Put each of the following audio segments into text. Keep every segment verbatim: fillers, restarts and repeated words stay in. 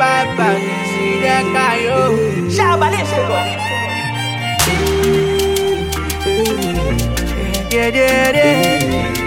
bye bye. See that guy, yo. Yeah, yeah, yeah.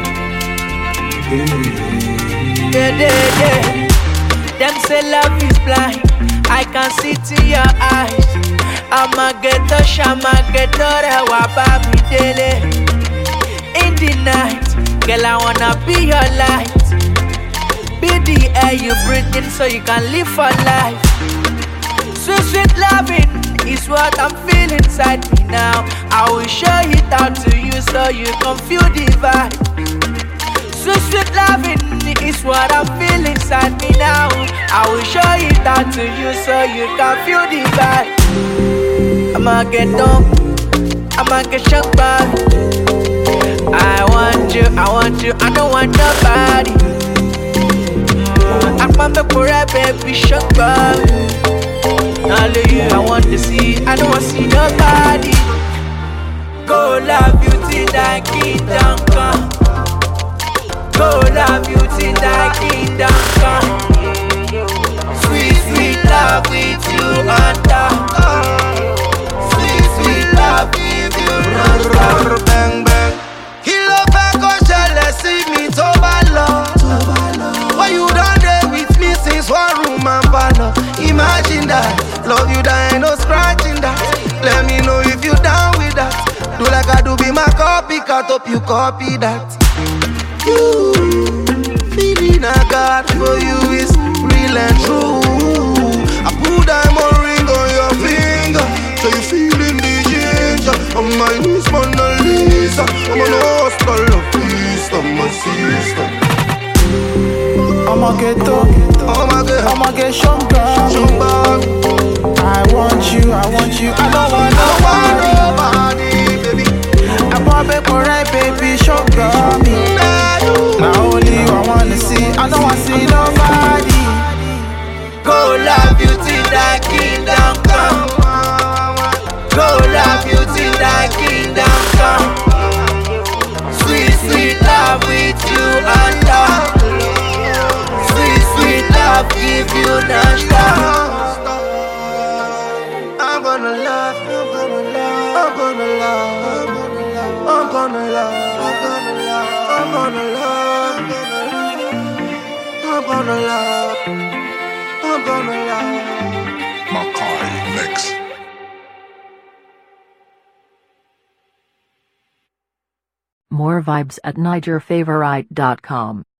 Yeah, yeah, yeah. Them say love is blind. I can see it in your eyes. I'ma get a shama, get a wababi daily. In the night, girl, I wanna be your light. Be the air you breathe in so you can live for life. Sweet, sweet loving is what I'm feeling inside me now. I will show it out to you so you can feel the vibe. Sweet, sweet loving is what I'm feeling inside me now. I will show it out to you so you can feel the vibe. I'ma get down, I'ma get shocked by it. I want you, I want you, I don't want nobody. mm, I'm a poor baby, shocked by it. Only you I want to see, I don't want to see nobody. Go love you till thy kingdom come. Go love you till thy kingdom come. Sweet, sweet love with you under. Sweet, sweet love with you under. Bang, bang. Kilo Paco, jealousy, me to balo. Why you done there with me since one room and parlor? Imagine that, love you that ain't no scratching that. Let me know if you down with that. Do like I do, be my copycat, hope you copy that. You, feeling I got for you is real and true. I put diamond ring on your finger, so you feeling the ginger. On my knees, Mona Lisa. I'm an hostel of peace, I'm a sister. I'ma get up, I'ma get, I'ma get stronger. I want you, I want you, I don't want nobody. baby. I want baby, right, baby, sugar me. Now only you I wanna see, I don't wanna see nobody. Go love you till thy kingdom come. Go love you till thy kingdom come. Sweet, sweet love with you under. Sweet, sweet love give you no stop. I'm gonna love, I'm gonna love, I'm gonna love, I'm gonna love, I'm gonna love, I'm gonna love, I'm gonna love. Makai Mix. More vibes at niger favorite dot com.